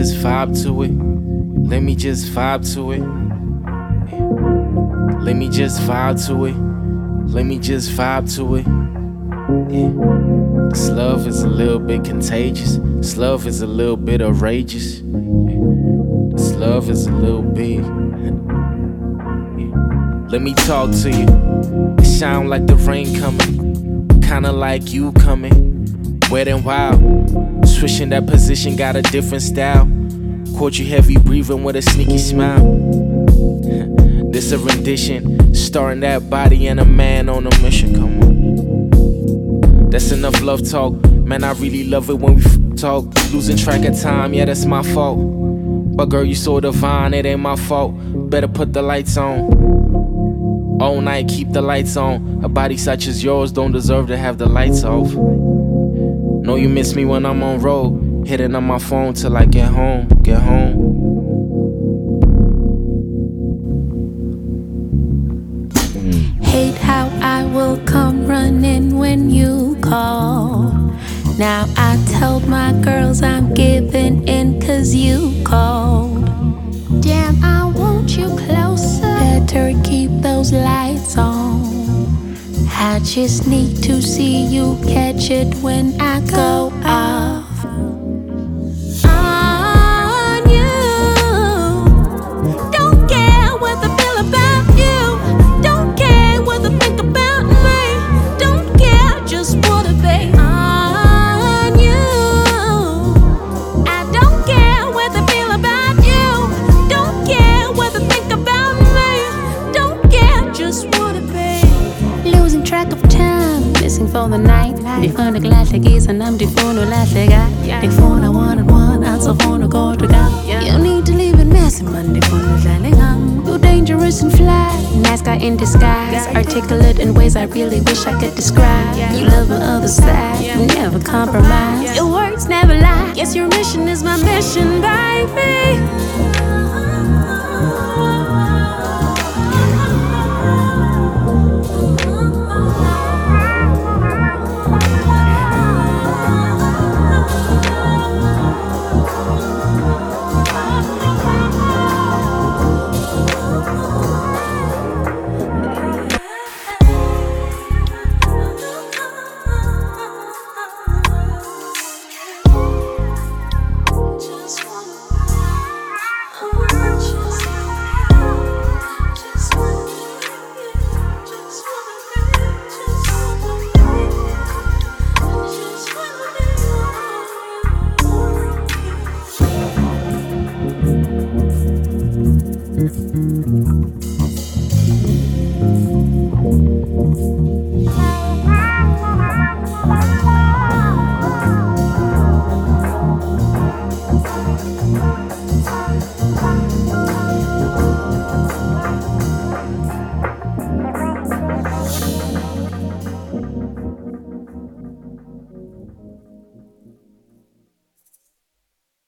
just vibe to it. Let me just vibe to it. Let me just vibe to it. Let me just vibe to it. Yeah. This love is a little bit contagious. This love is a little bit outrageous. This love is a little bit. Yeah. Let me talk to you. It sound like the rain coming, kinda like you coming. Wet and wild, switching that position, got a different style. Caught you heavy breathing with a sneaky smile. This a rendition, starting that body and a man on a mission. Come on, that's enough love talk. Man, I really love it when we talk. Losing track of time, yeah, that's my fault. But girl, you so divine, it ain't my fault. Better put the lights on. All night, keep the lights on. A body such as yours don't deserve to have the lights off. Know you miss me when I'm on road, hitting on my phone till I get home, get home. Hate how I will come running when you call. Now I told my girls I'm giving in 'cause you called. Damn, I want you closer. Better keep those lights on. I just need to see you catch it when I go off. On you. Don't care what they feel about you. Don't care what they think about me. Don't care, just wanna be on you. I don't care what they feel about you. Don't care what they think about me. Don't care, just wanna be. Losing track of time, missing for the night. De får det glädjeisen, de får nog lättliga. De får när one, alltså får nog gå till gang. You need to leave it messy, men de får nog lättliga. You're dangerous and fly, nice guy in disguise. Articulate in ways I really wish I could describe. You love the other side, you never compromise. Your words never lie, yes your mission is my mission, baby. Thank you.